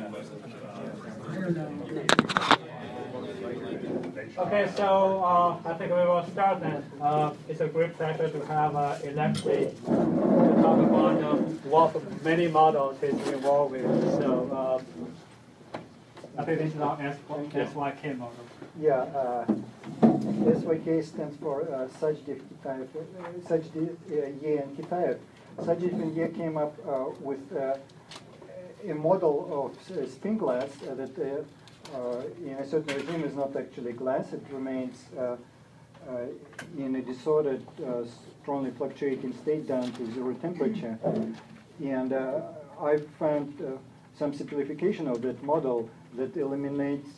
Okay, so I think we will start then. It's a great pleasure to have Alexei to talk about what many models is involved with. So I think this is our SYK model. Yeah, SYK stands for Sajdiv Ye and Kitaev. Sajdiv and Ye came up with a model of spin glass that in a certain regime is not actually glass. It remains in a disordered, strongly fluctuating state down to zero temperature. And I found some simplification of that model that eliminates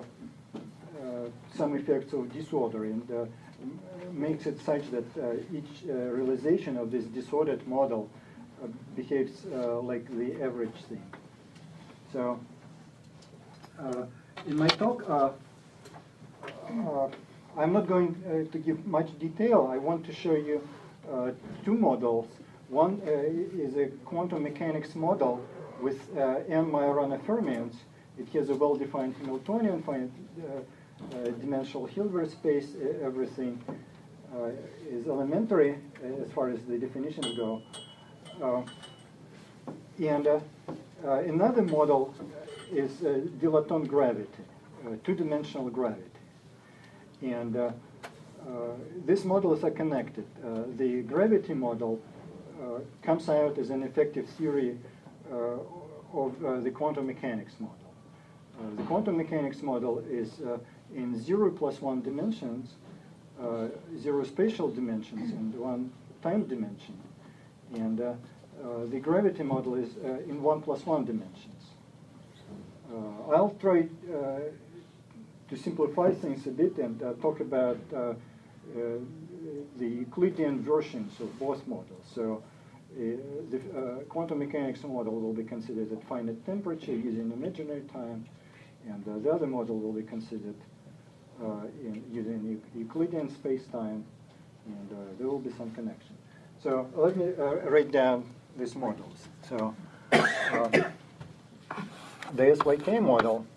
some effects of disorder and makes it such that each realization of this disordered model behaves like the average thing. So in my talk, I'm not going to give much detail. I want to show you two models. One is a quantum mechanics model with n Majorana fermions. It has a well-defined Hamiltonian dimensional Hilbert space. Everything is elementary as far as the definitions go. And another model is dilaton gravity, two-dimensional gravity. And these models are connected. The gravity model comes out as an effective theory of the quantum mechanics model. The quantum mechanics model is in 0 plus 1 dimensions, 0 spatial dimensions, and 1 time dimension. And the gravity model is in 1 plus 1 dimensions. I'll try to simplify things a bit and talk about the Euclidean versions of both models. So the quantum mechanics model will be considered at finite temperature using imaginary time, and the other model will be considered using Euclidean space-time, and there will be some connection. So let me write down these models. So the SYK model,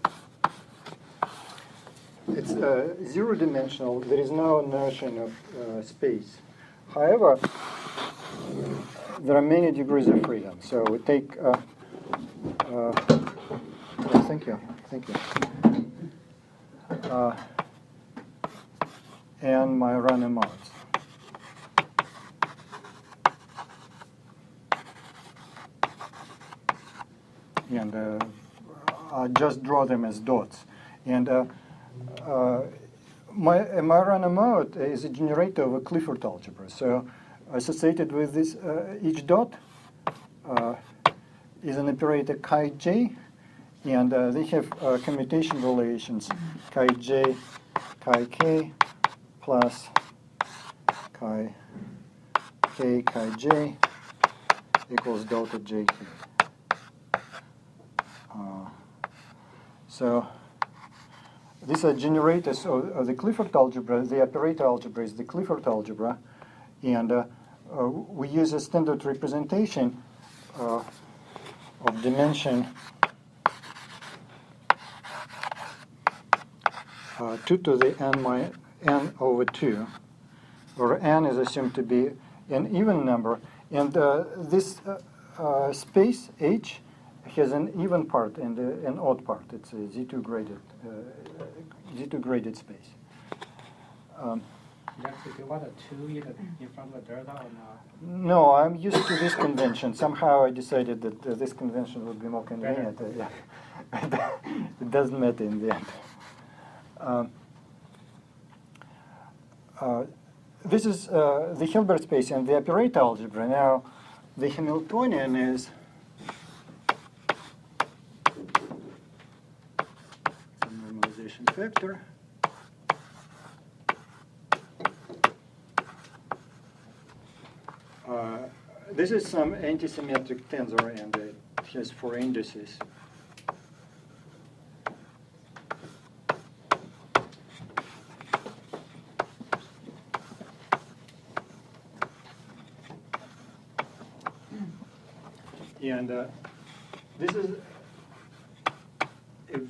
it's zero-dimensional. There is no notion of space. However, there are many degrees of freedom. So we take, thank you. And Majorana modes. And I'll just draw them as dots. And a Majorana mode is a generator of a Clifford algebra. So associated with this, each dot is an operator chi j, and they have commutation relations chi j, chi k, plus chi k, chi j equals delta j k. So these are generators of the Clifford algebra. The operator algebra is the Clifford algebra, and we use a standard representation of dimension 2 to the n over 2, where n is assumed to be an even number, and this space H has an even part and an odd part. It's a Z2 graded space. Do you want a 2 in front of the delta or not? No, I'm used to this convention. Somehow I decided that this convention would be more convenient. It doesn't matter in the end. This is the Hilbert space and the operator algebra. Now, the Hamiltonian is some normalization factor. This is some antisymmetric tensor, and it has 4 indices. And this is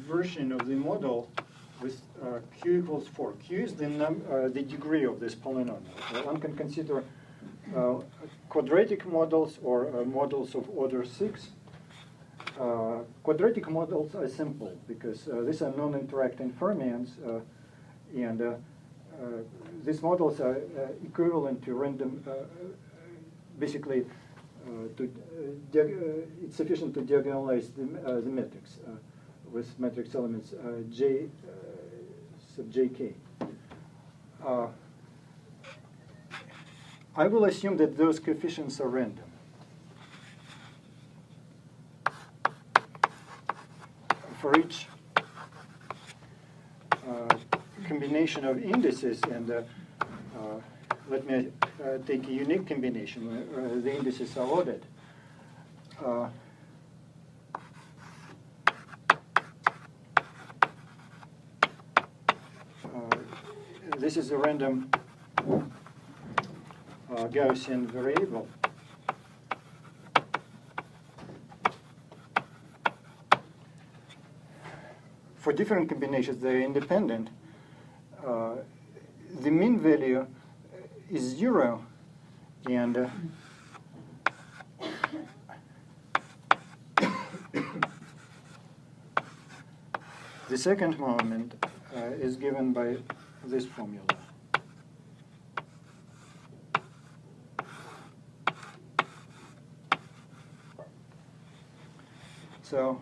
version of the model with q equals 4. Q is the degree of this polynomial. One can consider quadratic models or models of order 6. Quadratic models are simple because these are non-interacting fermions, and these models are equivalent to random, basically, it's sufficient to diagonalize the matrix with matrix elements J sub jk. I will assume that those coefficients are random. For each combination of indices, and let me take a unique combination where the indices are ordered. This is a random Gaussian variable. For different combinations, they're independent. The mean value is 0, and the second moment is given by this formula. So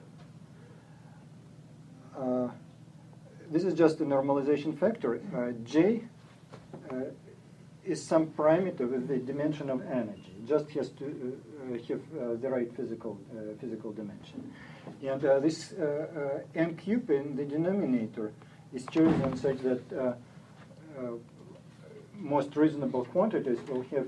this is just a normalization factor. J is some parameter with the dimension of energy. It just has to have the right physical dimension. And this n cube in the denominator is chosen such that most reasonable quantities will have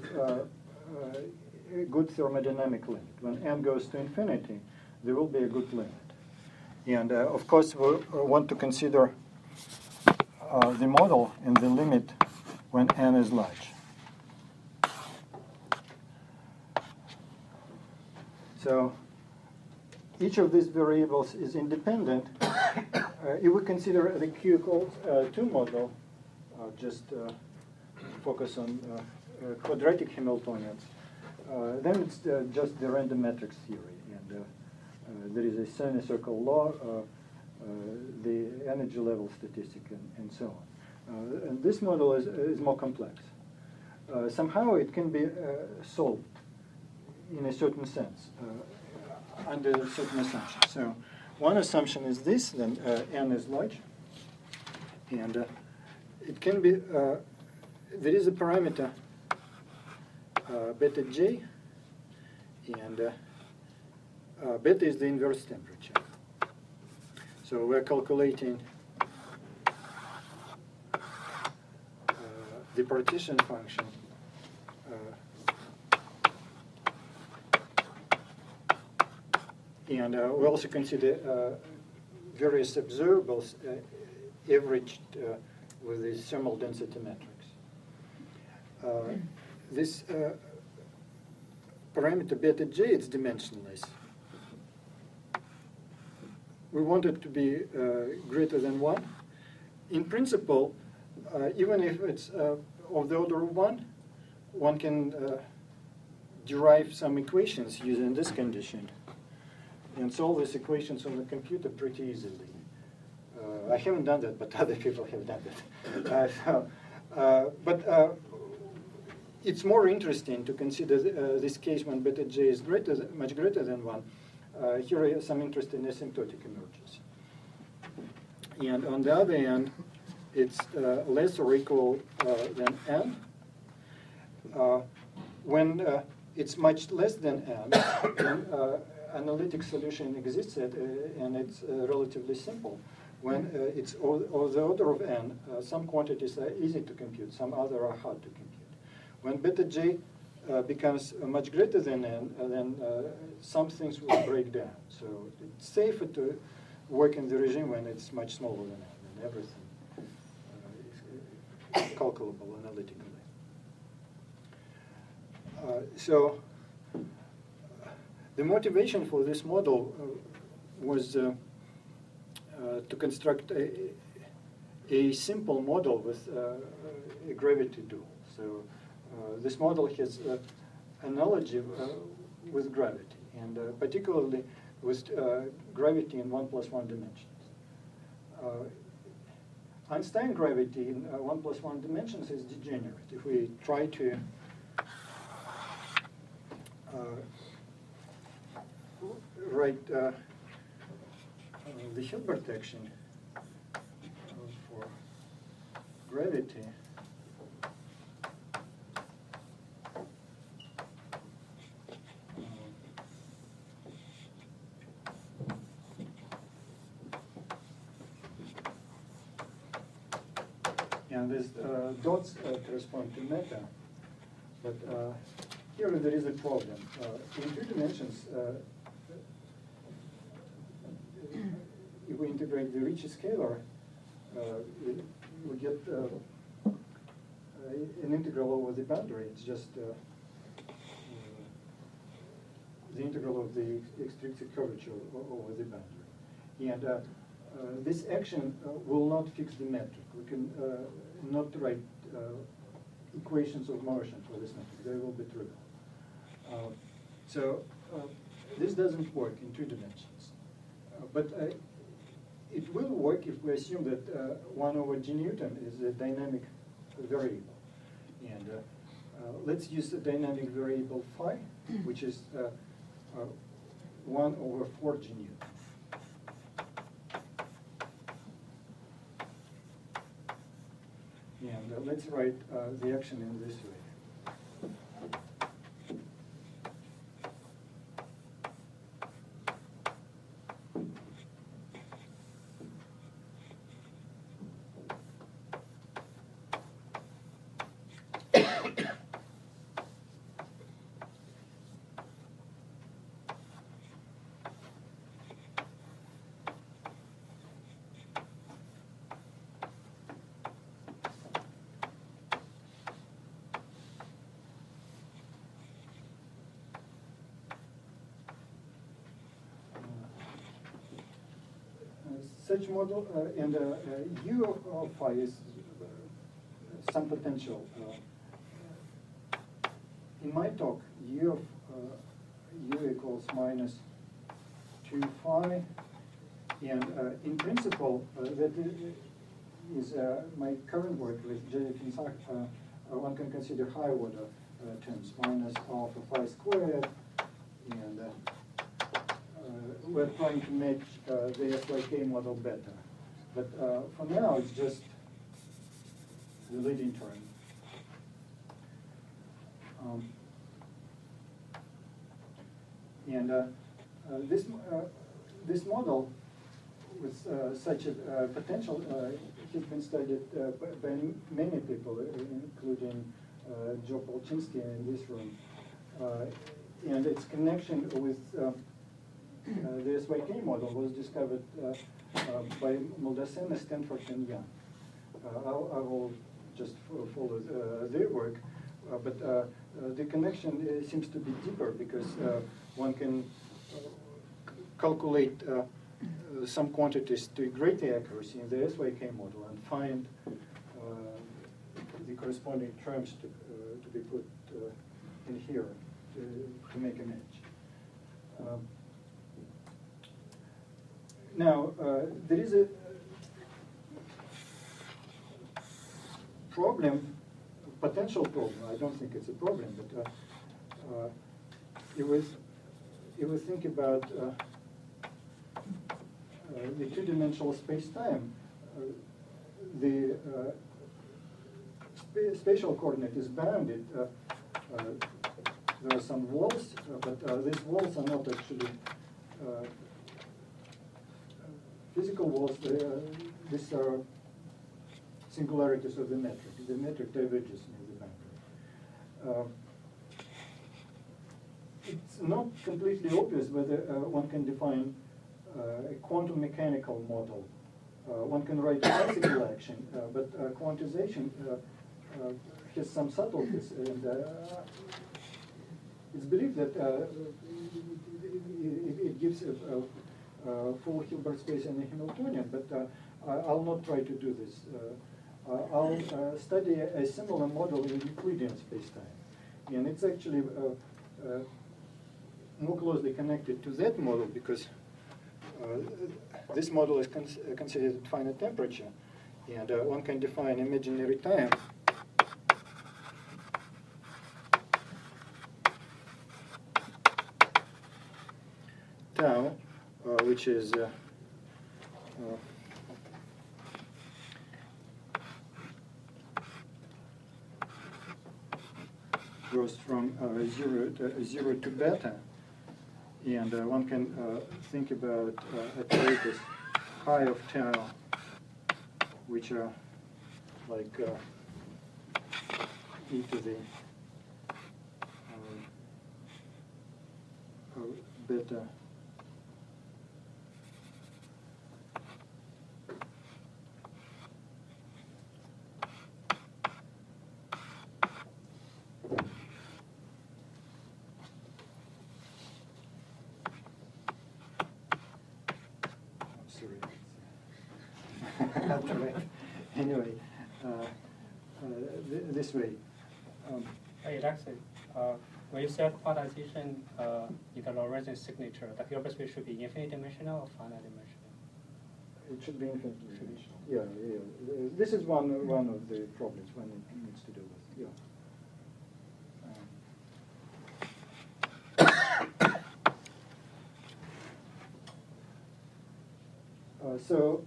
a good thermodynamic limit. When n goes to infinity, there will be a good limit. And of course, we want to consider the model in the limit when n is large. So each of these variables is independent. If we consider the Q equals 2 model, just focus on quadratic Hamiltonians, then it's just the random matrix theory. And there is a semicircle law, the energy level statistic, and so on. And this model is more complex. Somehow it can be solved in a certain sense, under certain assumptions. So one assumption is this, then n is large. And it can be, there is a parameter beta j, and beta is the inverse temperature. So we're calculating the partition function and we also consider various observables averaged with the thermal density matrix. This parameter beta j is dimensionless. We want it to be greater than 1. In principle, even if it's of the order of 1, one can derive some equations using this condition and solve these equations on the computer pretty easily. I haven't done that, but other people have done that. But it's more interesting to consider this case when beta j is much greater than 1. Here are some interesting asymptotic emergence. And on the other end, it's less or equal than n. When it's much less than n, then analytic solution exists, and it's relatively simple. When it's of the order of n, some quantities are easy to compute, some other are hard to compute. When beta j becomes much greater than n, then some things will break down. So it's safer to work in the regime when it's much smaller than n, and everything is calculable analytically. So the motivation for this model was to construct a simple model with a gravity dual. So this model has analogy with gravity, and particularly with gravity in 1+1 dimensions. Einstein gravity in 1+1 dimensions is degenerate. If we try to write the Hilbert action for gravity, and these dots correspond to meta, but here there is a problem. In 2 dimensions, if we integrate the Ricci scalar, we get an integral over the boundary. It's just the integral of the extrinsic curvature over the boundary. And this action will not fix the metric. We can not write equations of motion for this metric. They will be trivial. So this doesn't work in 2 dimensions. But it will work if we assume that 1 over g Newton is a dynamic variable. And let's use the dynamic variable phi, which is 1 over 4 g Newton. And let's write the action in this way. Such model and U of phi is some potential. In my talk, U of U equals minus 2 phi, and in principle, that is my current work with J.F. One can consider high order terms, minus alpha phi squared, and we're trying to make the SYK model better. But for now, it's just the leading term. This model with such a potential has been studied by many people, including Joe Polchinski in this room. And its connection with the SYK model was discovered by Moldasena, Stanford, and Young. I will just follow their work, but the connection seems to be deeper because one can calculate some quantities to greater accuracy in the SYK model and find the corresponding terms to be put in here to make an edge. Now, there is a problem, potential problem. I don't think it's a problem, but if we think about the 2-dimensional space-time, the spatial coordinate is bounded. There are some walls, but these walls are not actually physical walls. These are singularities of the metric. The metric diverges in the boundary. It's not completely obvious whether one can define a quantum mechanical model. One can write classical action, but quantization has some subtleties, and it's believed that it gives full Hilbert space and a Hamiltonian, but I'll not try to do this. I'll study a similar model in Euclidean spacetime. And it's actually more closely connected to that model because this model is considered at finite temperature. And one can define imaginary time tau, which is goes from 0 to beta, and one can think about a rate as high of tau, which are like e to the beta anyway, this way. Hey, Alexei, when you say quantization in the Lorentz signature, the Hilbert space should be infinite dimensional or finite dimensional? It should be infinite dimensional. Yeah. This is one of the problems one needs to do with. Yeah. So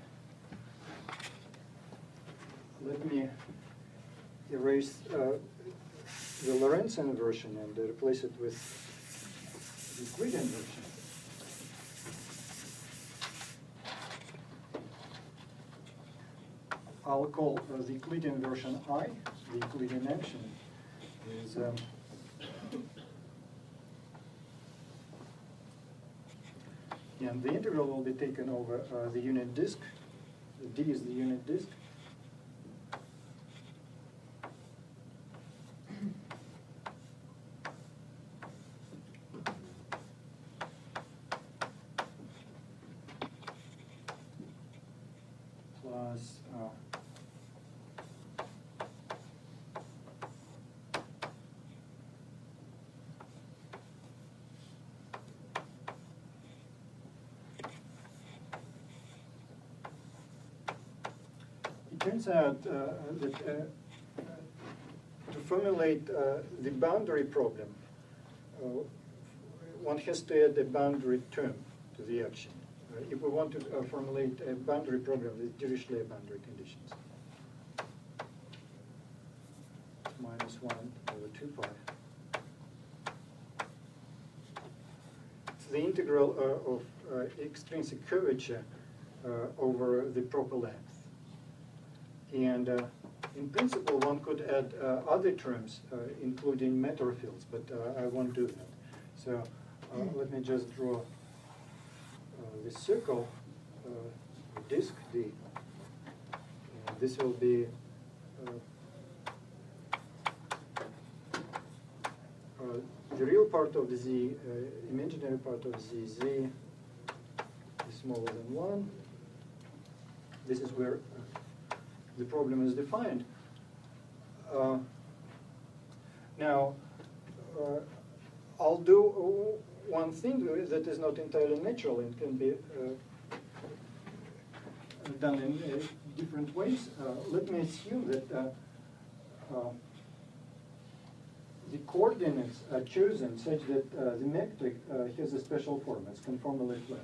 let me erase the Lorentzian version and replace it with the Euclidean version. I'll call the Euclidean version I. The Euclidean action is and the integral will be taken over the unit disk. D is the unit disk. Plus it turns out that to formulate the boundary problem, one has to add a boundary term to the action. If we want to formulate a boundary problem with Dirichlet boundary conditions, -1/2 pi. It's the integral of extrinsic curvature over the proper length. And in principle, one could add other terms, including matter fields, but I won't do that. So let me just draw this circle, the disk D. And this will be the real part of the Z, imaginary part of Z. Z is smaller than 1. This is where the problem is defined. Now, I'll do one thing that is not entirely natural and can be done in different ways. Let me assume that the coordinates are chosen such that the metric has a special form. It's conformally flat.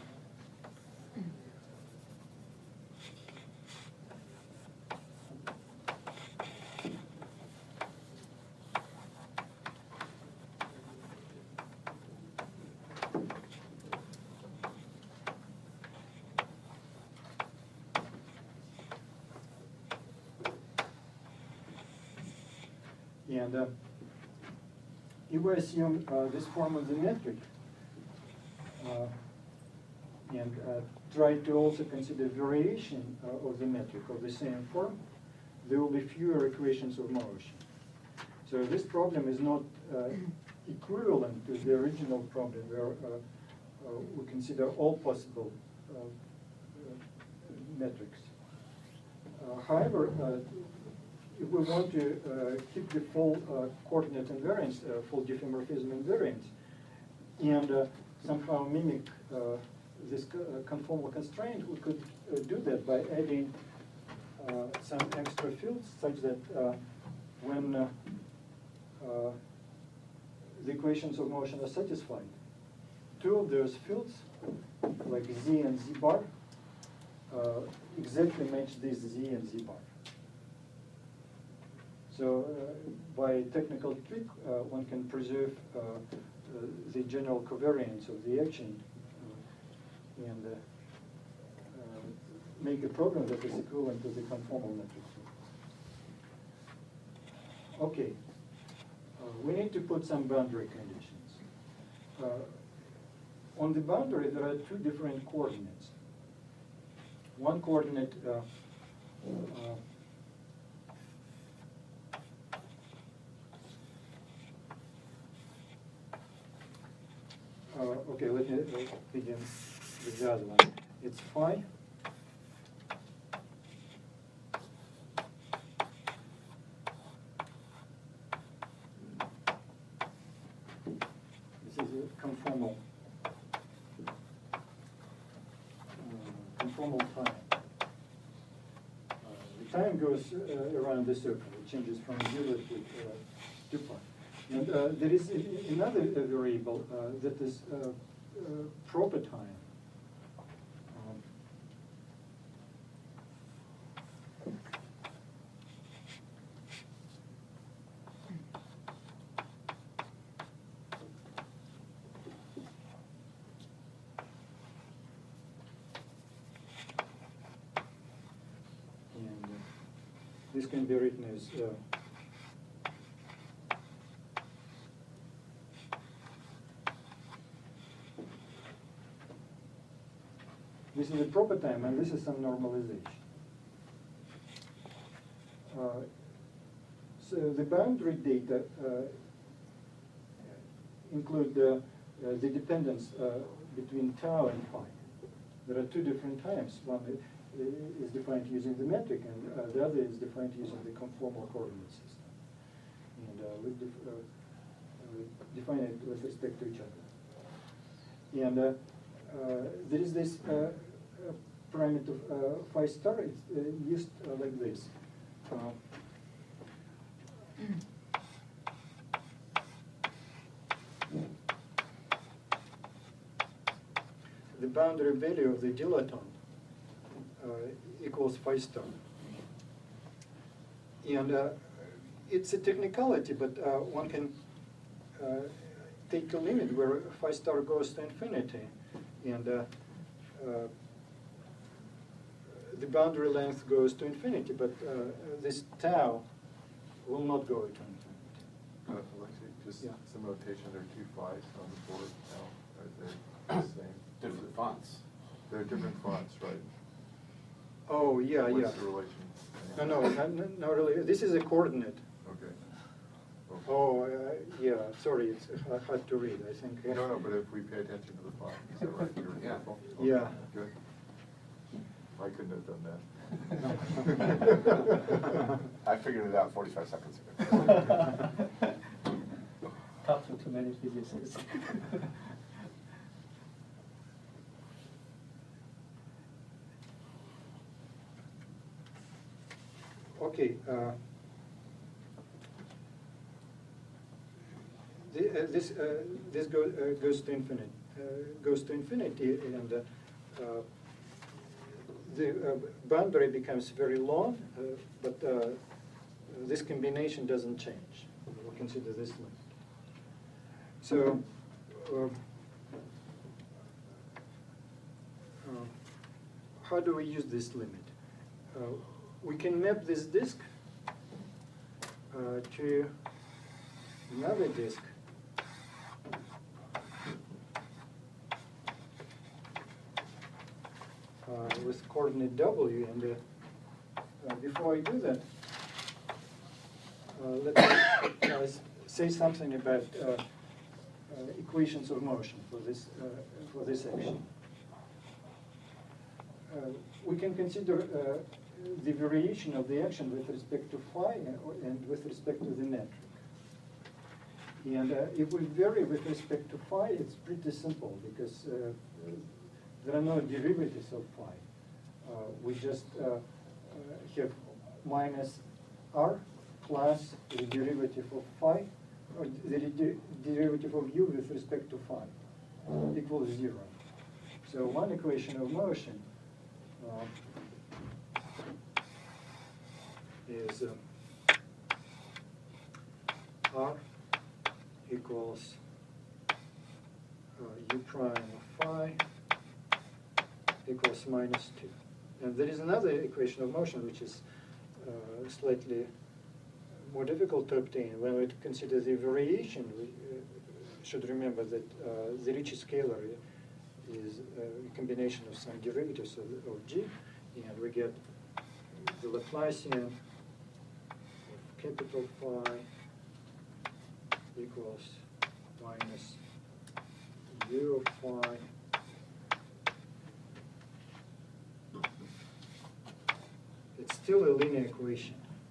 And if we assume this form of the metric and try to also consider variation of the metric of the same form, there will be fewer equations of motion. So this problem is not equivalent to the original problem where we consider all possible metrics. However, if we want to keep the full coordinate invariance, full diffeomorphism invariance, and somehow mimic this conformal constraint, we could do that by adding some extra fields such that when the equations of motion are satisfied, two of those fields, like z and z bar, exactly match this z and z bar. So by technical trick, one can preserve the general covariance of the action and make a program that is equivalent to the conformal matrix. Okay, we need to put some boundary conditions. On the boundary, there are two different coordinates. One coordinate okay, let me begin with the other one. It's phi. This is a conformal time. The time goes around the circle. It changes from 0 to pi. And there is another variable that is proper time. And this can be written as this is a proper time, and this is some normalization. So the boundary data include the dependence between tau and phi. There are two different times. One is defined using the metric, and the other is defined using the conformal coordinate system. And we define it with respect to each other. And there is this parameter phi star. It's used like this. The boundary value of the dilaton equals phi star. And it's a technicality, but one can take a limit where phi star goes to infinity. And the boundary length goes to infinity, but this tau will not go to infinity. Alexei, just some notation. There are two phis on the board now. Are they the same? Different fonts. They're different fonts, right? Oh, yeah, What's yeah. the relation? No, really. This is a coordinate. Okay. Oh, yeah, sorry, it's hard to read, I think. No, but if we pay attention to the font, is that right? You're Yeah. careful? Yeah. Good. I couldn't have done that. I figured it out 45 seconds ago. Talk to too many physicists. Okay. This goes to infinity. And the boundary becomes very long, but this combination doesn't change. We'll consider this limit. So how do we use this limit? We can map this disk to another disk with coordinate W, and before I do that, let me say something about equations of motion for this action. We can consider the variation of the action with respect to phi and with respect to the metric. And if we vary with respect to phi, it's pretty simple because there are no derivatives of phi. We just have minus r plus the derivative of phi, or the derivative of u with respect to phi equals 0. So one equation of motion is r equals u prime of phi equals minus 2. And there is another equation of motion which is slightly more difficult to obtain. When we consider the variation, we should remember that the Ricci scalar is a combination of some derivatives of g, and we get the Laplacian of capital phi equals minus 0 phi it's still a linear equation.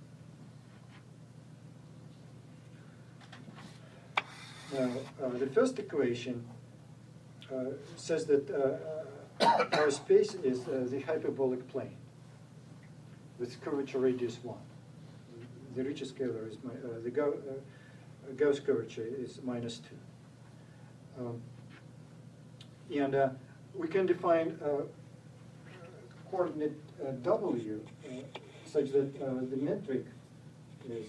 Now, the first equation says that our space is the hyperbolic plane with curvature radius 1. The Ricci scalar is the Gauss curvature is minus 2. And we can define coordinate W such that the metric is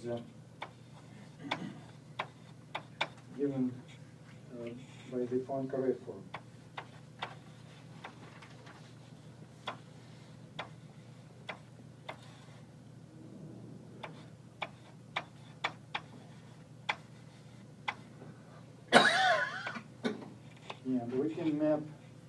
given by the Poincaré form. And we can map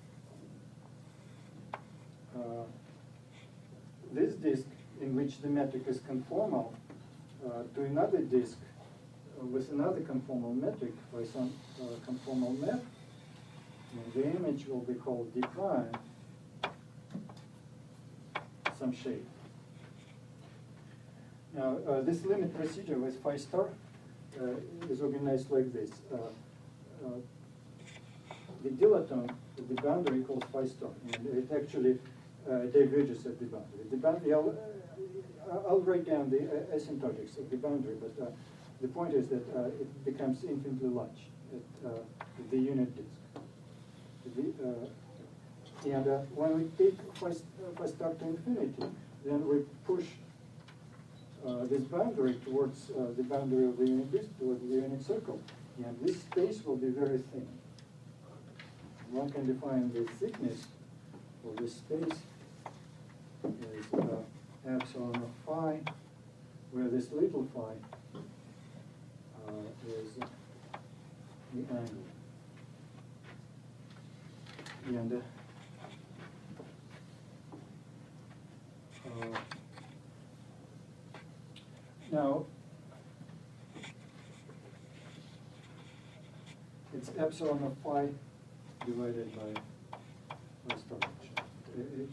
this disk in which the metric is conformal to another disk with another conformal metric by some conformal map. And the image will be called D prime, some shape. Now, this limit procedure with phi star is organized like this. The dilaton at the boundary equals phi star, and it actually diverges at the boundary. I'll write down the asymptotics of the boundary, but the point is that it becomes infinitely large at the unit disk. And when we take phi star to infinity, then we push this boundary towards the boundary of the unit disk, towards the unit circle. And this space will be very thin. One can define the thickness of this space as epsilon of phi, where this little phi is the angle. And now it's epsilon of phi divided by star function.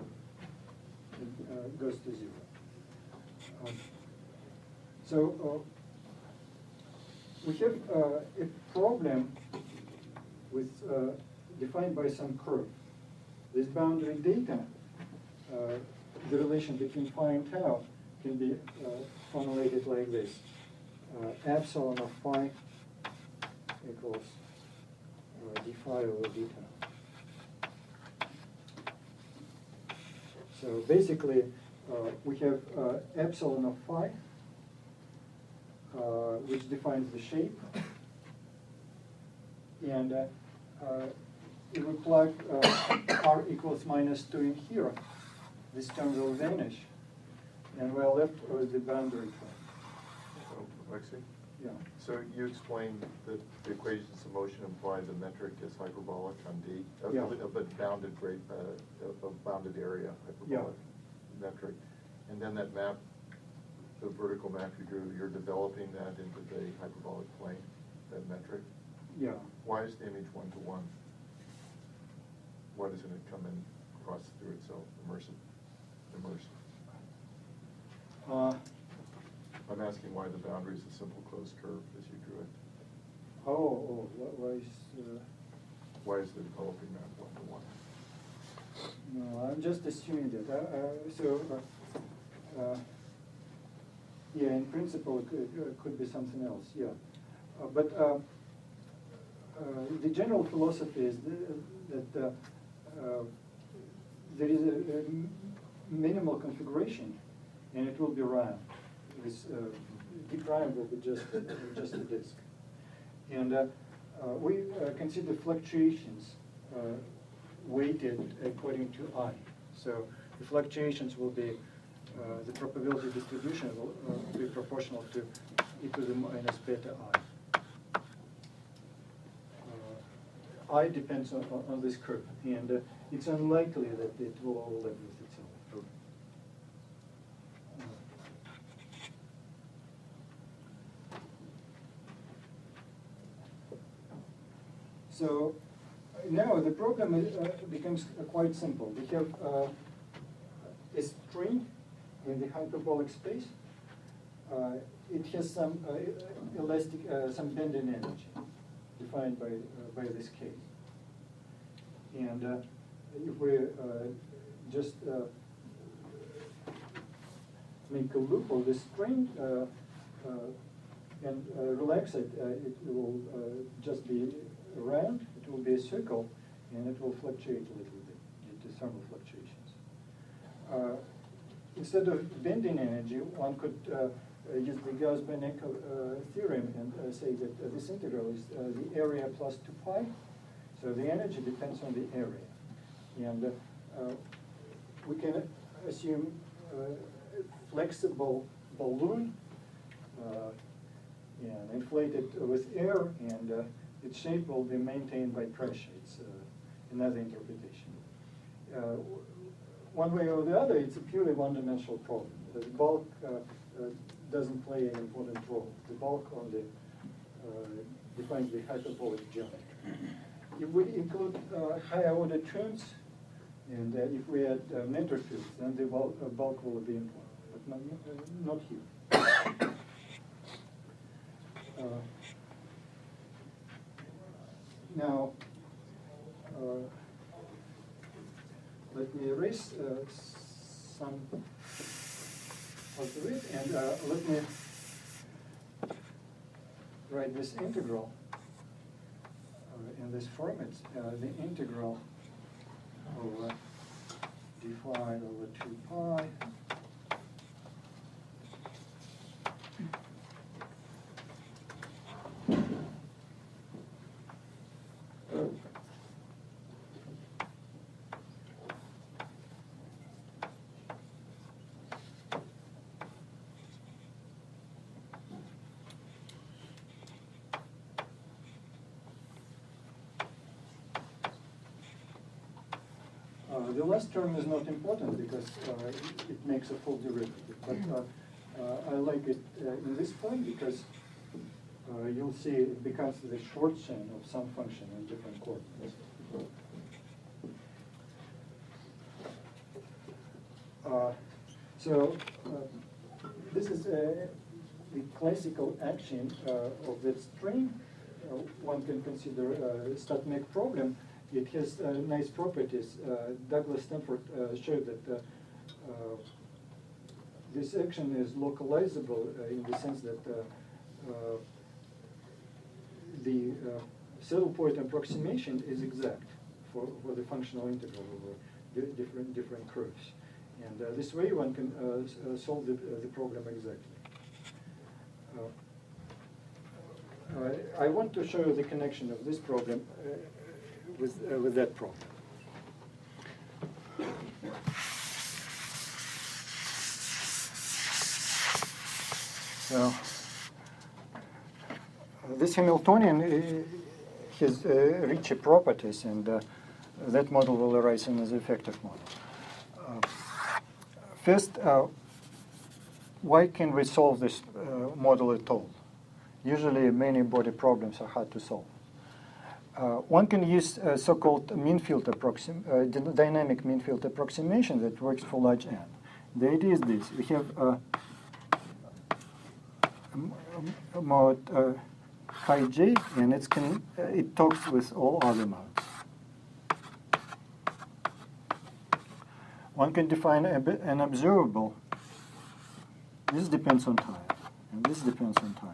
It goes to 0. So we have a problem with defined by some curve. This boundary data, the relation between phi and tau, can be formulated like this: epsilon of phi equals d phi over d tau. So basically, we have epsilon of phi, which defines the shape, and if we plug r equals minus 2 in here, this term will vanish, and we're left with the boundary term. Oh, Alexei? Yeah. So you explained that the equations of motion imply the metric is hyperbolic on D, Yeah. but bounded rate, bounded area hyperbolic metric, and then that map, the vertical map you drew, you're developing that into the hyperbolic plane, that metric. Yeah. Why is the image 1-to-1? Why doesn't it come in across through itself, immersive? I'm asking why the boundary is a simple closed curve as you drew it. Why is... Why is the developing map 1-to-1? No, I'm just assuming that. Yeah, in principle, it could be something else, yeah. But the general philosophy is that there is a minimal configuration, and it will be round. This D prime will be just a disk. And we consider fluctuations weighted according to I. So the fluctuations will be, the probability distribution will be proportional to e to the minus beta I. I depends on this curve, and it's unlikely that it will overlap with itself. So now the problem becomes quite simple. We have a string in the hyperbolic space. It has some elastic, some bending energy defined by this case. And if we just make a loop of this string and relax it, it will just be round, it will be a circle, and it will fluctuate a little bit due to thermal fluctuations. Instead of bending energy, one could use the Gauss-Benecke theorem and say that this integral is the area plus 2 pi. So the energy depends on the area. And we can assume a flexible balloon and inflate it with air, and its shape will be maintained by pressure. It's another interpretation. One way or the other, it's a purely one-dimensional problem. The bulk doesn't play an important role. The bulk only defines the hyperbolic geometry. If we include higher order terms, and if we add mentor fields, then the bulk will be important, but not here. Now, let me erase some of it, and let me write this integral in this format. The integral over d phi over 2 pi the last term is not important because it makes a full derivative, but I like it in this point because you'll see it becomes the short chain of some function in different coordinates. This is the classical action of that string. One can consider a StatMech problem. It has nice properties. Douglas Stanford showed that this action is localizable in the sense that the saddle point approximation is exact for the functional integral over different curves. And this way one can solve the program exactly. I want to show you the connection of this problem with that problem. So this Hamiltonian has Ricci properties, and that model will arise in as effective model. First, why can we solve this model at all? Usually many body problems are hard to solve. One can use so-called mean field dynamic mean field approximation that works for large n. The idea is this: we have mode chi j, and it talks with all other modes. One can define an observable. This depends on time, and this depends on time.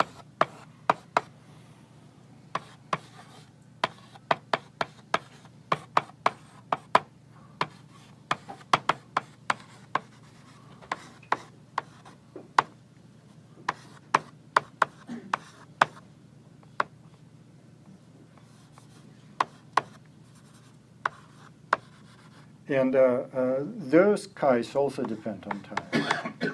And those chi's also depend on time.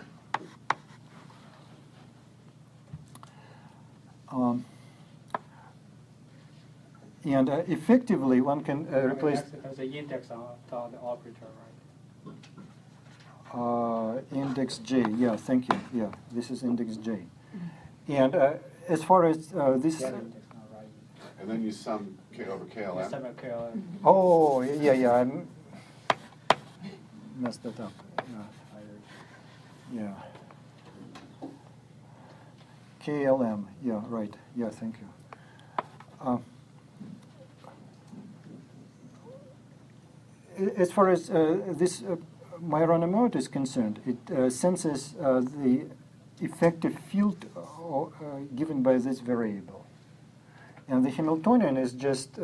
And effectively, one can replace There's an index on the operator, right? index j. Yeah, thank you. Yeah, this is index j. And as far as this. Get index, not right. And then you sum k over KLM. Sum of KLM. Oh, yeah, I messed that up. Yeah. KLM. Yeah, right. Yeah, thank you. As far as this Majorana mode is concerned, it senses the effective field given by this variable. And the Hamiltonian is just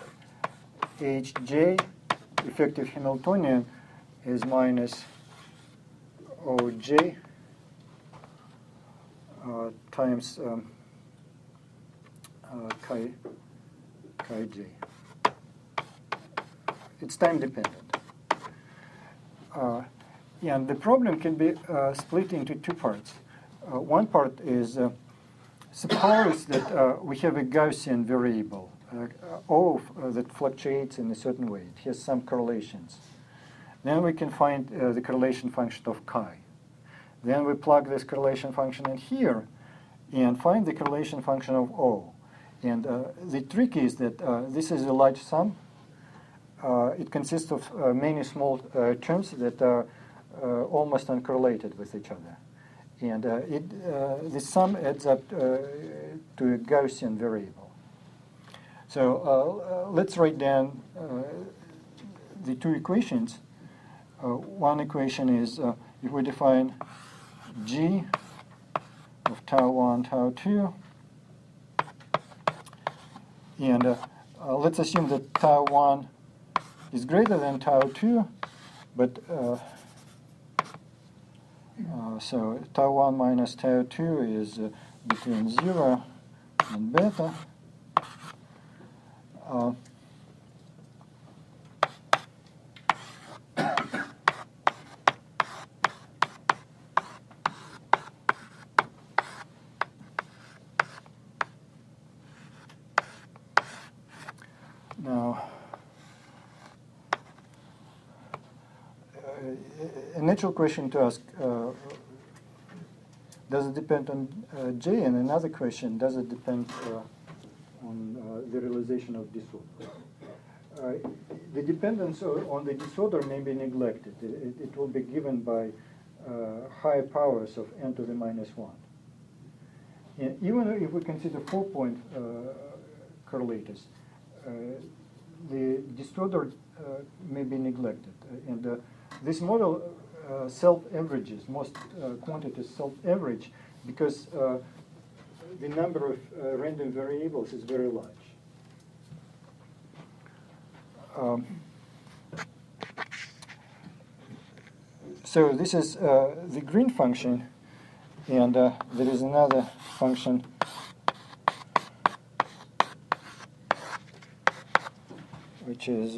Hj, effective Hamiltonian is minus Oj times chi j. It's time dependent. And the problem can be split into two parts. One part is suppose that we have a Gaussian variable, O that fluctuates in a certain way. It has some correlations. Then we can find the correlation function of chi. Then we plug this correlation function in here and find the correlation function of O. And the trick is that this is a large sum. It consists of many small terms that are almost uncorrelated with each other. And the sum adds up to a Gaussian variable. So let's write down the two equations. One equation is if we define g of tau 1, tau 2, and let's assume that tau 1 is greater than tau 2, but so tau 1 minus tau 2 is between 0 and beta. Now, a natural question to ask, does it depend on J? And another question, does it depend on the realization of disorder? The dependence on the disorder may be neglected. It will be given by higher powers of n to the minus 1. And even if we consider 4-point correlators, the disorder may be neglected. And this model self-averages, most quantities self-average, because the number of random variables is very large. So this is the green function, and there is another function which is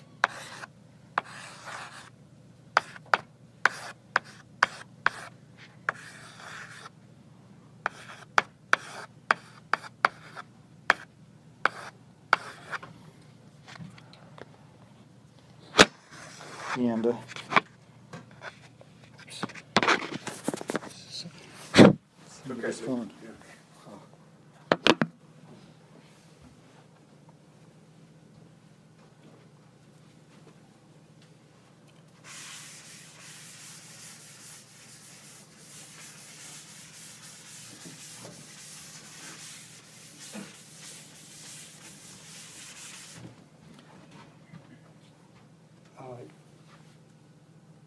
and Okay. phone.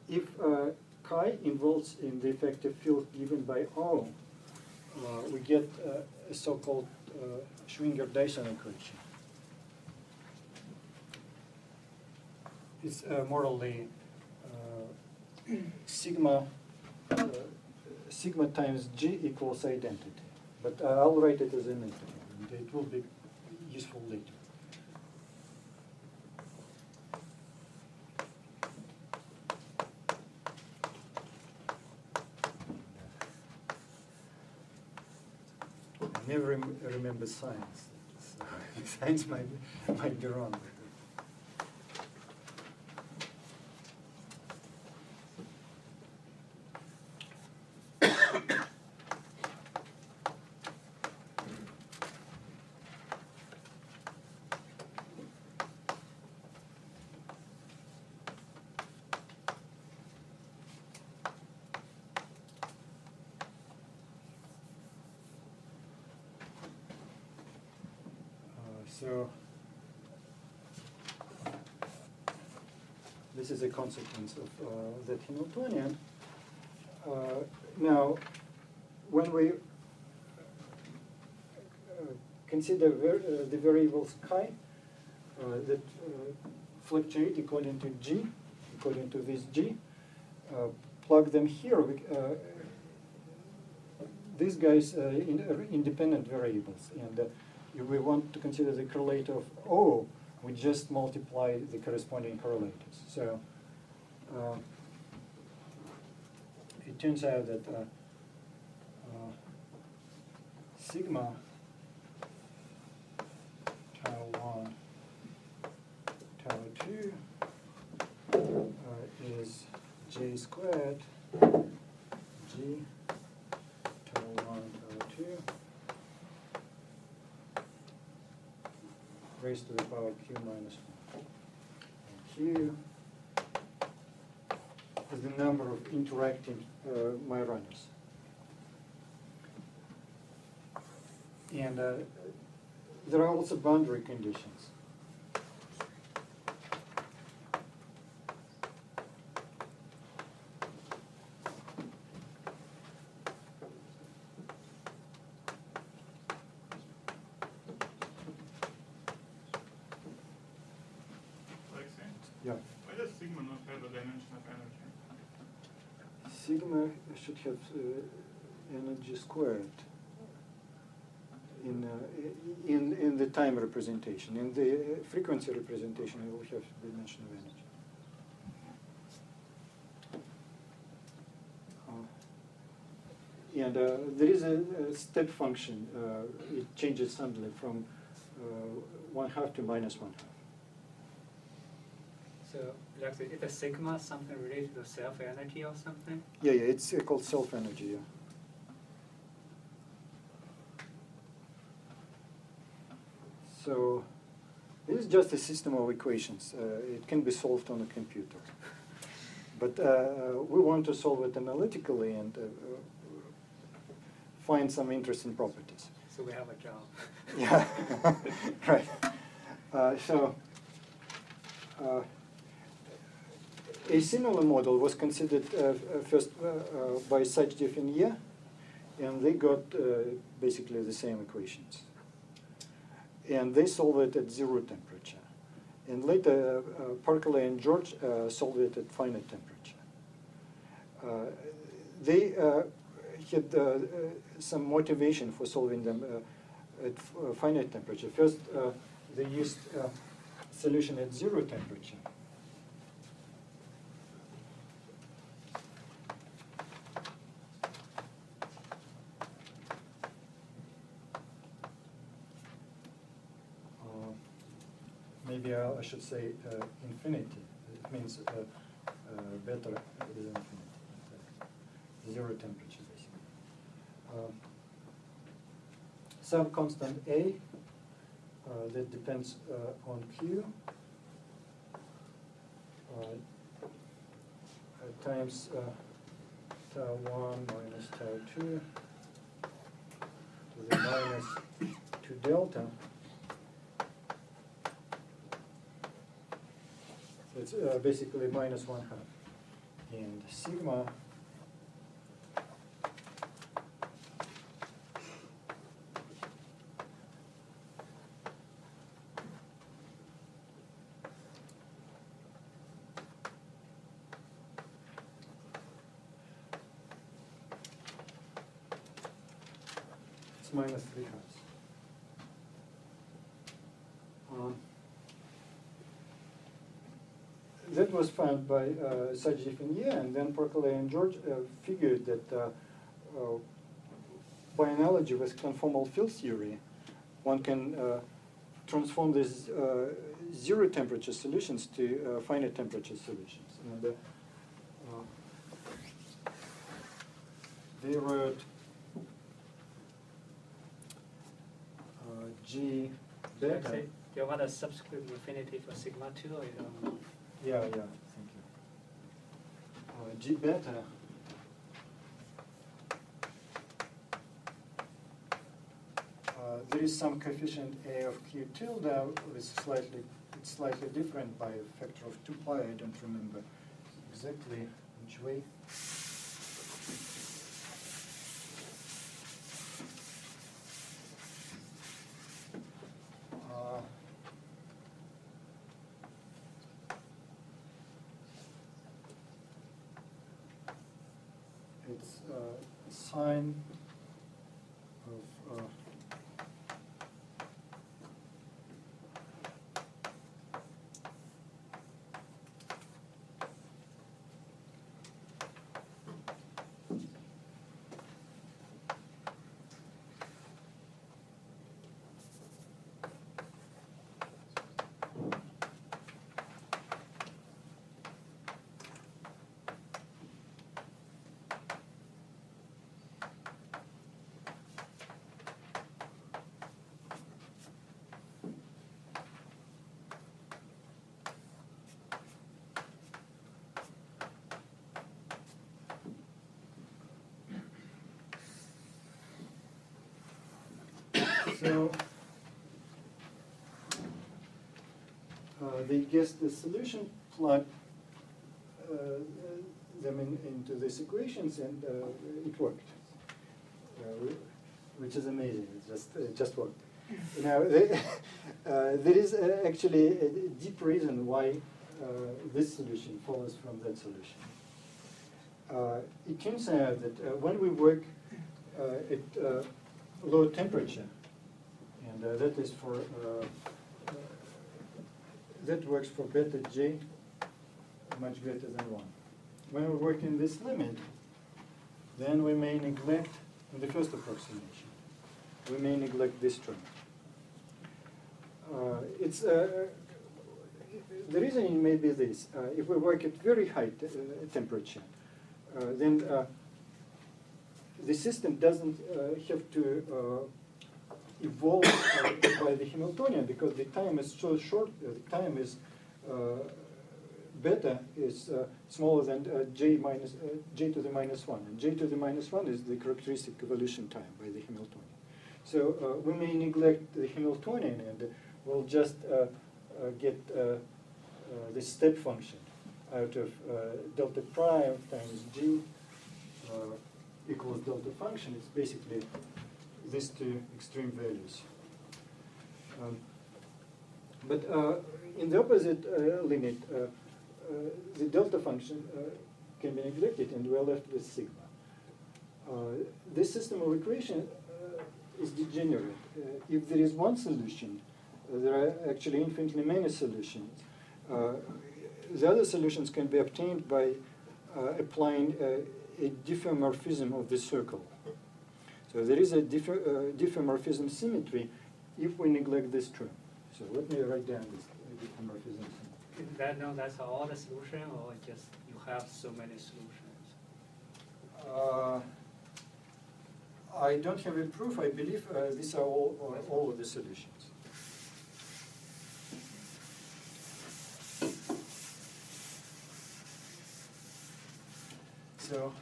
if chi involves in the effective field given by O, we get a so-called Schwinger-Dyson equation. It's morally sigma times G equals identity. But I'll write it as an integer, and it will be useful later. I never remember science, so science might be wrong. So this is a consequence of that Hamiltonian. Now, when we consider the variables chi that fluctuate according to G, according to this G, plug them here. These guys are independent variables, and if we want to consider the correlator of O, we just multiply the corresponding correlators. So it turns out that sigma tau 1, tau 2 is J squared G tau 1, tau 2 raised to the power q minus 1. And q is the number of interacting Majoranas. And there are also boundary conditions. Yeah. Why does sigma not have a dimension of energy? Sigma should have energy squared in the time representation. In the frequency representation, it will have dimension of energy. And there is a step function. It changes suddenly from 1/2 to -1/2. So, Alexei, is the sigma something related to self-energy or something? Yeah, it's called self-energy, yeah. So this is just a system of equations. It can be solved on a computer. But we want to solve it analytically and find some interesting properties. So we have a job. Yeah, right. A similar model was considered first by Sachdev and Ye, and they got basically the same equations. And they solved it at 0 temperature. And later, Parkley and George solved it at finite temperature. They had some motivation for solving them at finite temperature. First, they used solution at 0 temperature. Maybe I should say infinity. It means better is infinity. 0 temperature, basically. Some constant A that depends on Q times tau 1 minus tau 2 to the minus 2 delta. It's basically -1/2. and sigma it's minus 3 hertz. That was found by Sajif and Ye, and then Percolay and George figured that by analogy with conformal field theory, one can transform these zero temperature solutions to finite temperature solutions. And they wrote G beta. Actually, do you want a subscript infinity for sigma 2 or you don't know? Yeah, thank you. G beta there is some coefficient A of Q tilde with it's slightly different by a factor of 2 pi. I don't remember exactly which way. It's sine of so they guessed the solution, plug them into these equations, and it worked, which is amazing. It just worked. Now, there is actually a deep reason why this solution follows from that solution. It turns out that when we work at low temperature, and that is for that works for beta j much greater than 1. When we work in this limit, then we may neglect, in the first approximation, we may neglect this term. The reasoning may be this. If we work at very high temperature, then the system doesn't have to evolve by the Hamiltonian, because the time is so short. The time is beta is smaller than j to the minus 1, and j to the minus 1 is the characteristic evolution time by the Hamiltonian. So we may neglect the Hamiltonian, and we'll just get the step function out of delta prime times g equals delta function. It's basically these two extreme values. But in the opposite limit, the delta function can be neglected, and we're left with sigma. This system of equation is degenerate. If there is one solution, there are actually infinitely many solutions. The other solutions can be obtained by applying a diffeomorphism of the circle. So there is a diffeomorphism symmetry if we neglect this term. So let me write down this diffeomorphism symmetry. That's all the solution, or just you have so many solutions? I don't have a proof. I believe these are all of the solutions. So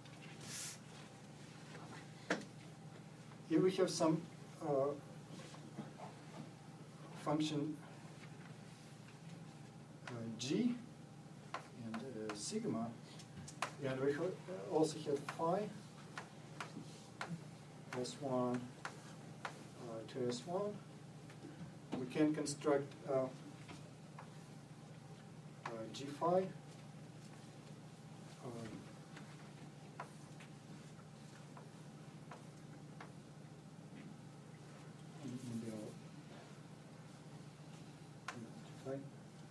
here we have some function g and sigma, And we also have phi S1 to S1. We can construct G phi. Maybe I'll G phi.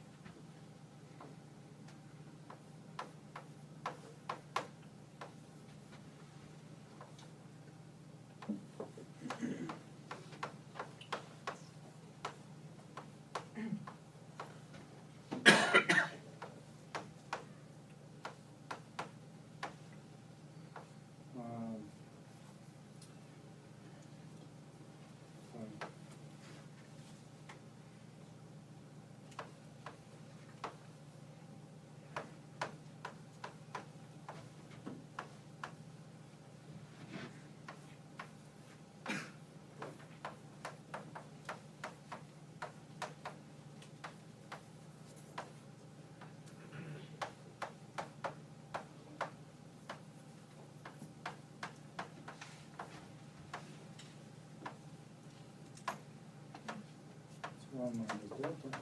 One minus delta.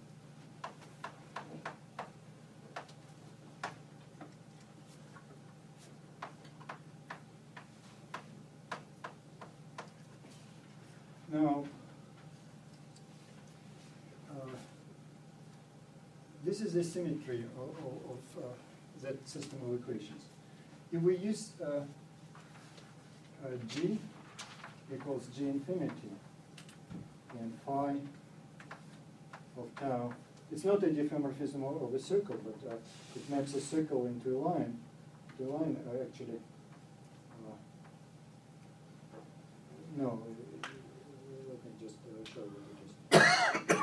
Now, this is the symmetry of that system of equations. If we use G equals G infinity and phi of tau, it's not a diffeomorphism of a circle, but it maps a circle into a line. The line actually, no, let me just show you this.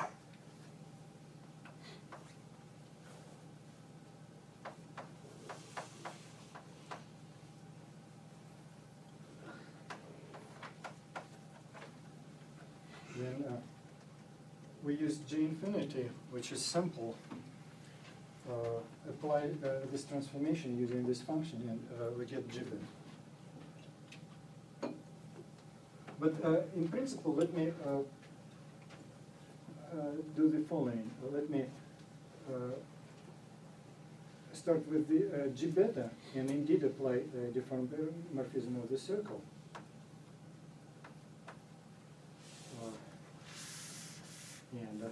Then we use G infinity, which is simple. Apply this transformation using this function, and we get G beta. But in principle, let me do the following. Let me start with the G beta, and indeed apply a diffeomorphism of the circle. And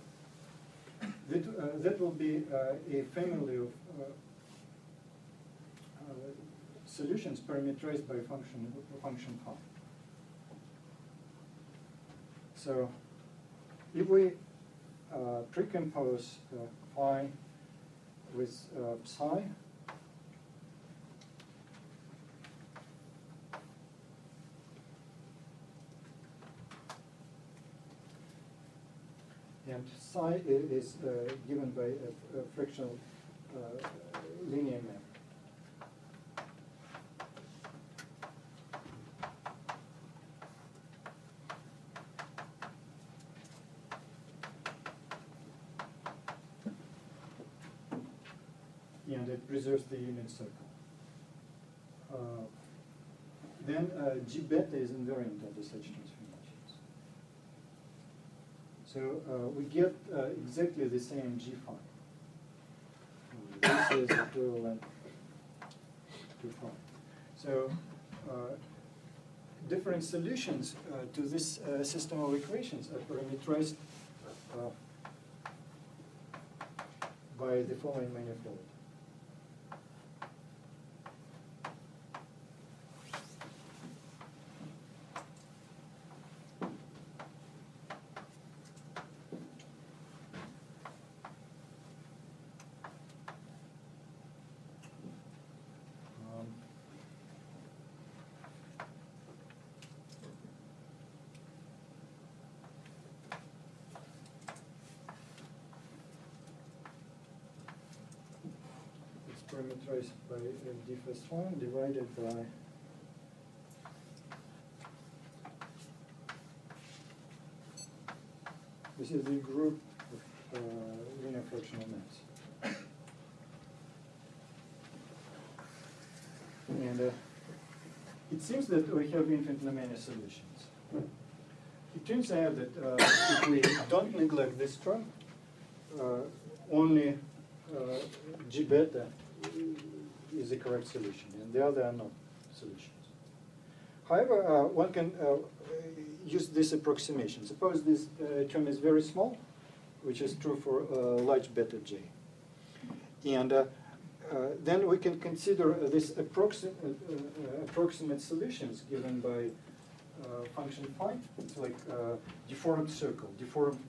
that will be a family of solutions parameterized by function phi. So if we precompose phi with psi, and psi is given by a fractional linear map. And it preserves the unit circle. Then G beta is invariant under such transformations. So we get exactly the same G phi. This is equivalent to phi. So different solutions to this system of equations are parameterized by the following manifold. Parameterized by d first 1 divided by this is the group of linear fractional maps. And it seems that we have infinitely many solutions. It turns out that if we don't neglect this term, only G beta is the correct solution, and the other are not solutions. However, one can use this approximation. Suppose this term is very small, which is true for large beta J. And then we can consider this approximate solutions given by function phi. It's like deformed circle, deformed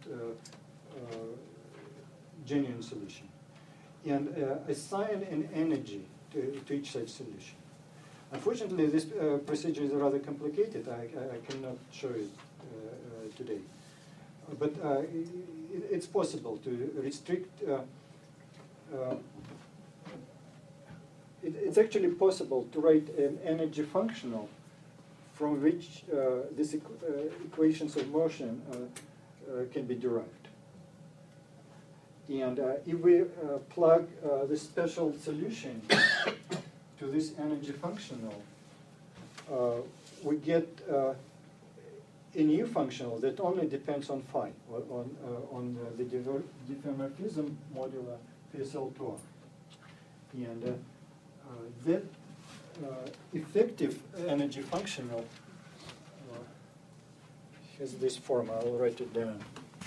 genuine solution. And assign an energy to each such solution. Unfortunately, this procedure is rather complicated. I cannot show it today. But it's possible to restrict. It's actually possible to write an energy functional from which these equations of motion can be derived. And if we plug the special solution to this energy functional, we get a new functional that only depends on phi, on the diffeomorphism modular PSL2R. And that effective energy functional has this form. I'll write it down.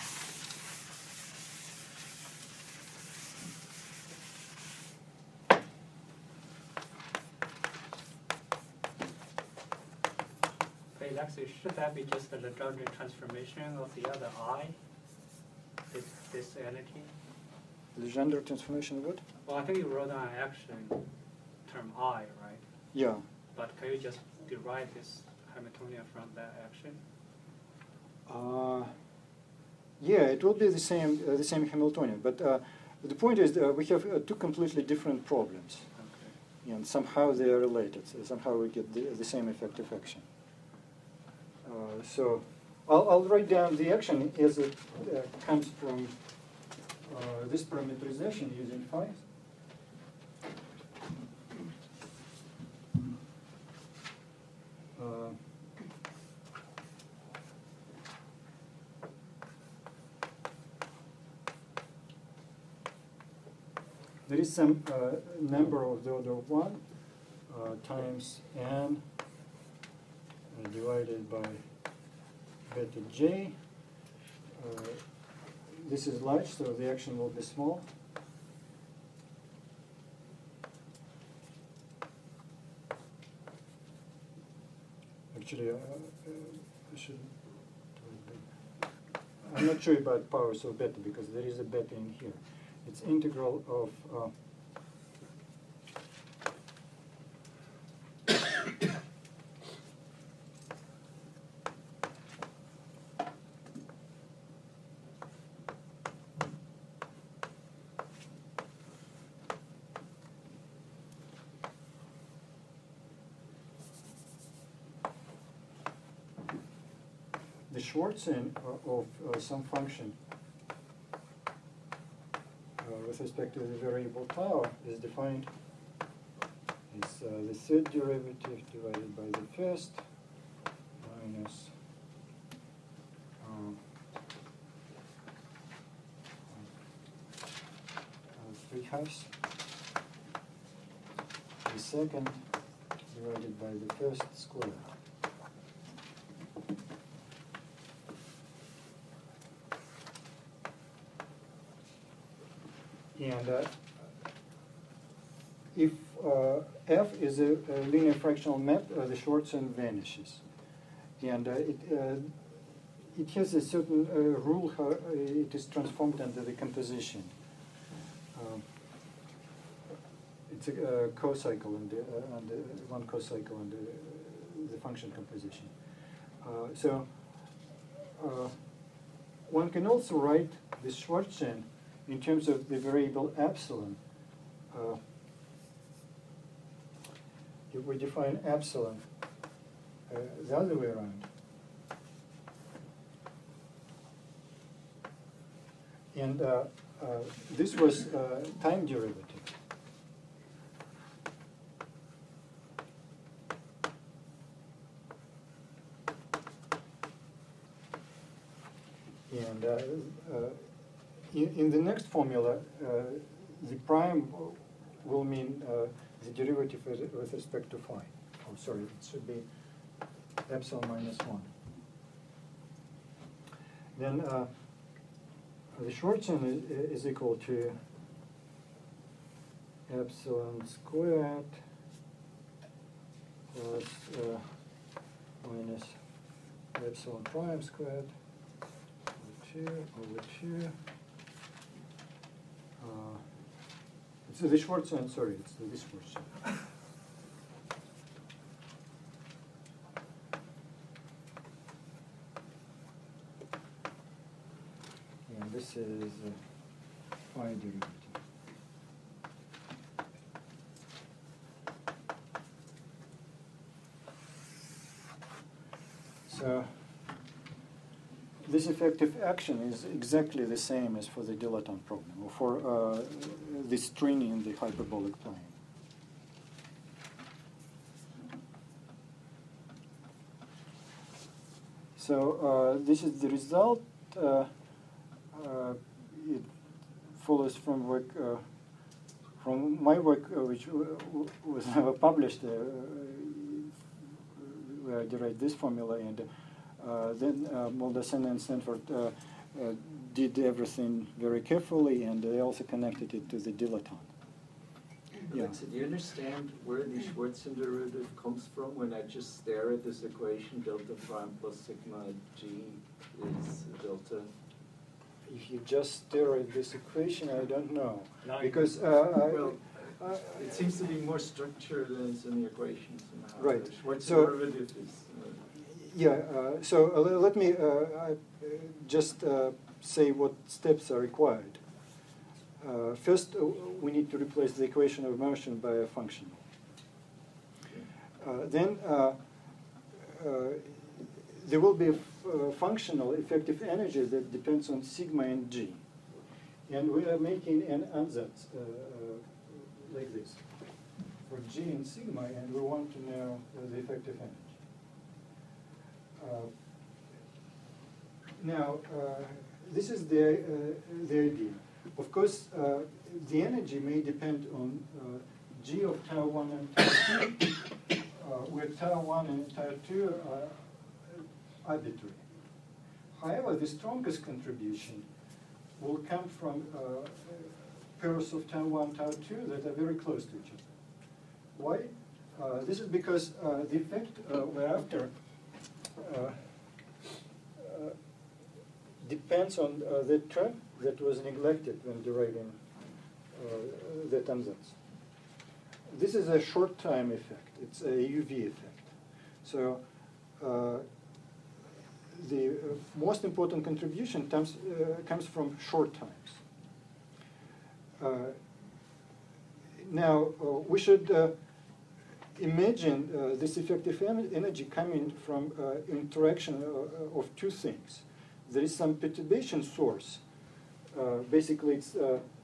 Actually, should that be just the Legendre transformation of the other I? This energy? Legendre transformation of what? Well, I think you wrote down action term I, right? Yeah. But can you just derive this Hamiltonian from that action? Yeah, it will be the same Hamiltonian. But the point is we have two completely different problems. Okay. And somehow they are related. So somehow we get the same effective action. So I'll write down the action as it comes from this parameterization using phi. There is some number of the order of 1 times n divided by beta j. This is large, so the action will be small. Actually, I should. I'm not sure about powers of beta because there is a beta in here. It's integral of the Schwarzschild of some function with respect to the variable tau is defined as the third derivative divided by the first minus 3/2. The second divided by the first square. And if f is a linear fractional map, the Schwarzschild vanishes. And it has a certain rule how it is transformed under the composition. It's a co-cycle under one co-cycle under the function composition. So one can also write the Schwarzschild in terms of the variable epsilon. If we define epsilon the other way around, and this was time derivative. And in the next formula, the prime will mean the derivative with respect to phi. Oh, sorry, it should be epsilon minus 1. Then the Schwarzschild is equal to epsilon squared plus minus epsilon prime squared over 2. It's the Schwarzschild, sorry, it's the Schwarzschild. And this is phi derivative. So this effective action is exactly the same as for the dilaton problem, or for the string in the hyperbolic plane. So this is the result. It follows from work, from my work, which was never published, where I derived this formula, and then Moldacena and Stanford did everything very carefully, and they also connected it to the dilaton. Yeah. Alexa, do you understand where the Schwarzschild derivative comes from when I just stare at this equation, delta prime plus sigma g is delta? If you just stare at this equation, I don't know. Now Because Well, it seems to be more structured than it's in the equation somehow. Right. The Schwarzschild So- derivative is... yeah, so let me just say what steps are required. First, we need to replace the equation of motion by a functional. Then there will be a functional effective energy that depends on sigma and g. And we are making an ansatz like this for g and sigma, and we want to know the effective energy. Now, this is the idea. Of course, the energy may depend on g of tau 1 and tau 2, where tau 1 and tau 2 are arbitrary. However, the strongest contribution will come from pairs of tau 1, tau 2 that are very close to each other. Why? This is because the effect we're after depends on the term that was neglected when deriving that ansatz. This is a short time effect. It's a UV effect. So the most important contribution comes from short times. Now, we should imagine this effective energy coming from interaction of two things. There is some perturbation source. Basically, it's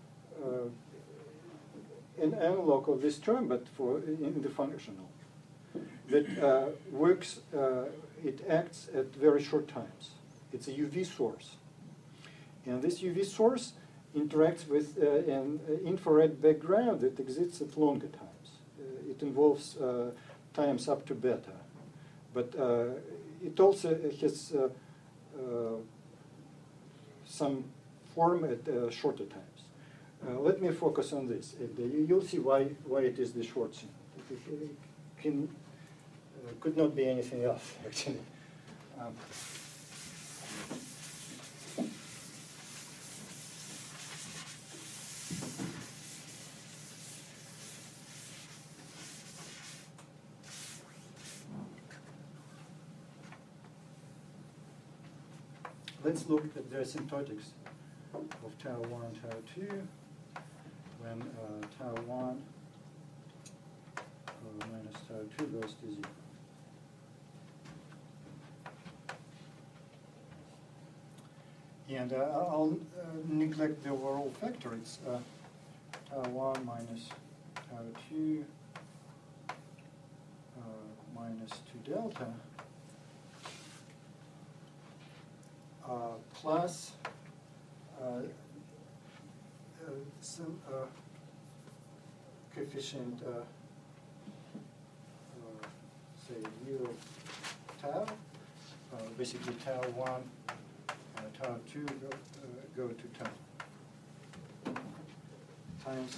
an analog of this term, but in the functional, that works. It acts at very short times. It's a UV source, and this UV source interacts with an infrared background that exists at longer times. It involves times up to beta, but it also has some form at shorter times. Let me focus on this. You'll see why it is the Schwarzschild. It could not be anything else, actually. Let's look at the asymptotics of tau 1 and tau 2 when tau 1 minus tau 2 goes to 0. And I'll neglect the overall factor. It's tau 1 minus tau 2 minus 2 delta plus some coefficient, say u of tau, basically tau 1, tau 2 go to tau, times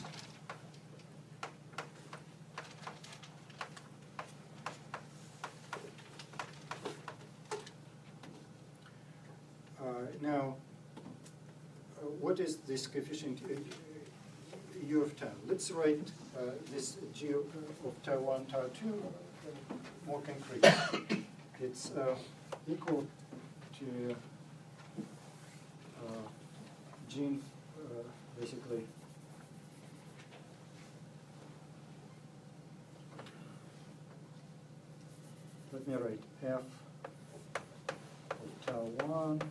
now, what is this coefficient u of tau? Let's write this g of tau 1, tau 2 more concrete. It's equal to g, basically, let me write f of tau 1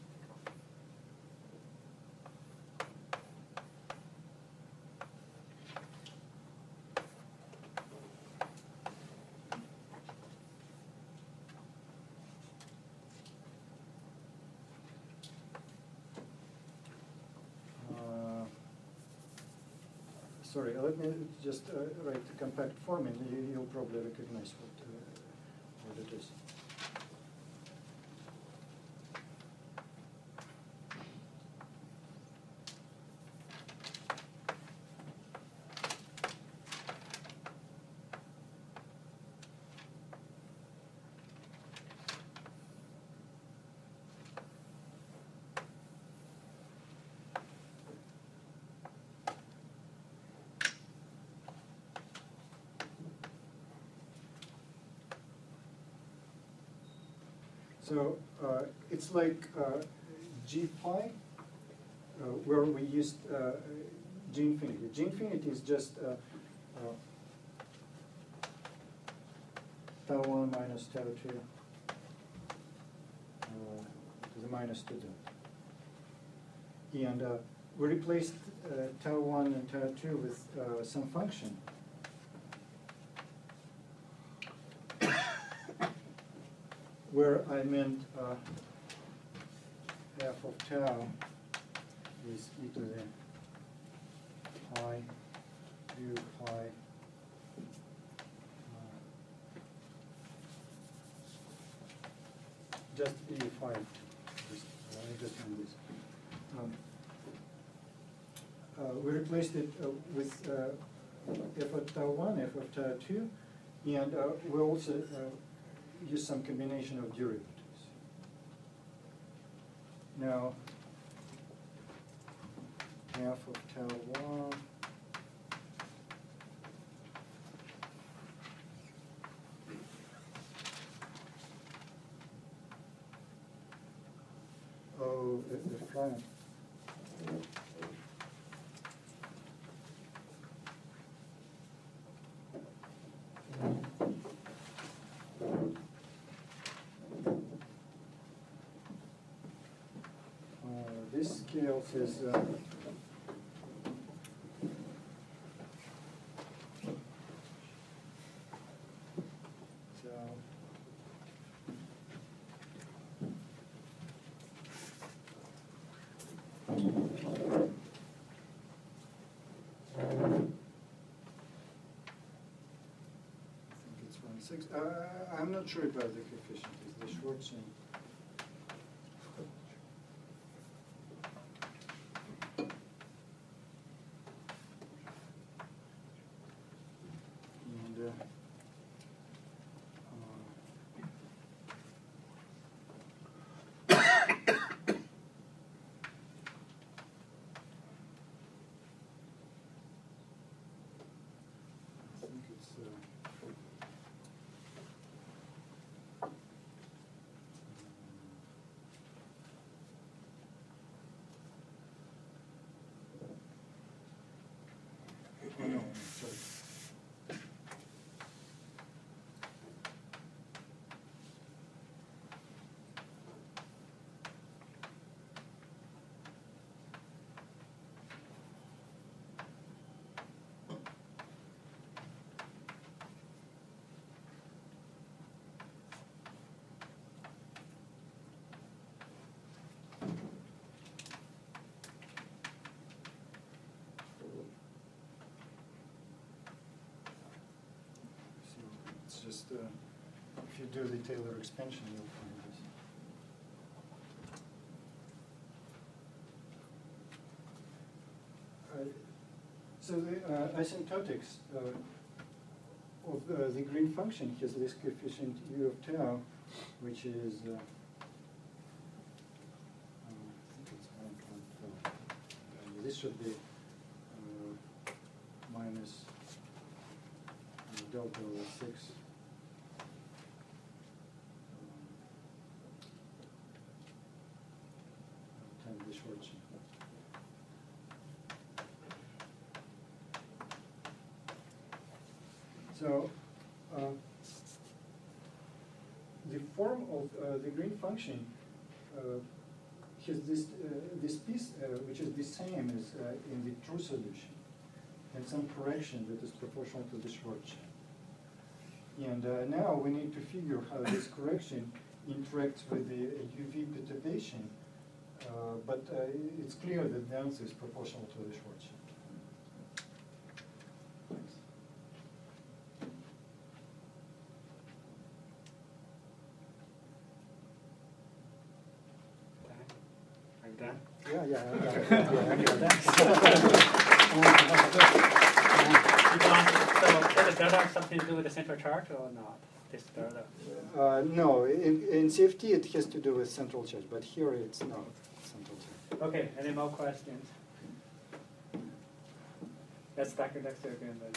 sorry, let me just write the compact form, and you'll probably recognize what it is. So it's like g pi, where we used g infinity. G infinity is just tau 1 minus tau 2 to the minus 2 dot. And we replaced tau 1 and tau 2 with some function. Where I meant f of tau is e to the pi u pi just e phi. Just on this. We replaced it with f of tau 1, f of tau 2, and we also use some combination of derivatives. Now, f of tau 1 the front. This scale says I'm not sure about the coefficient. Is the Schwarzschild? And I think it's oh, no, sorry. if you do the Taylor expansion, you'll find this. So the asymptotics of the green function has this coefficient u of tau, which is I think it's 1.12. This should be minus delta over 6. Times the Schwarzschild. So the form of the green function has this piece which is the same as in the true solution, and some correction that is proportional to the Schwarzschild. And now we need to figure how this correction interacts with the UV perturbation, but it's clear that the answer is proportional to the Schwarzschild. Are you done? Yeah. So does the delta have something to do with the central charge or not? This delta? No, in CFT it has to do with central charge, but here it's not central charge. Okay, any more questions? Let's Dr. Dexter again then.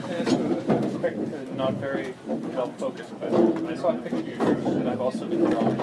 Not very well focused, but I saw pictures that I've also been drawing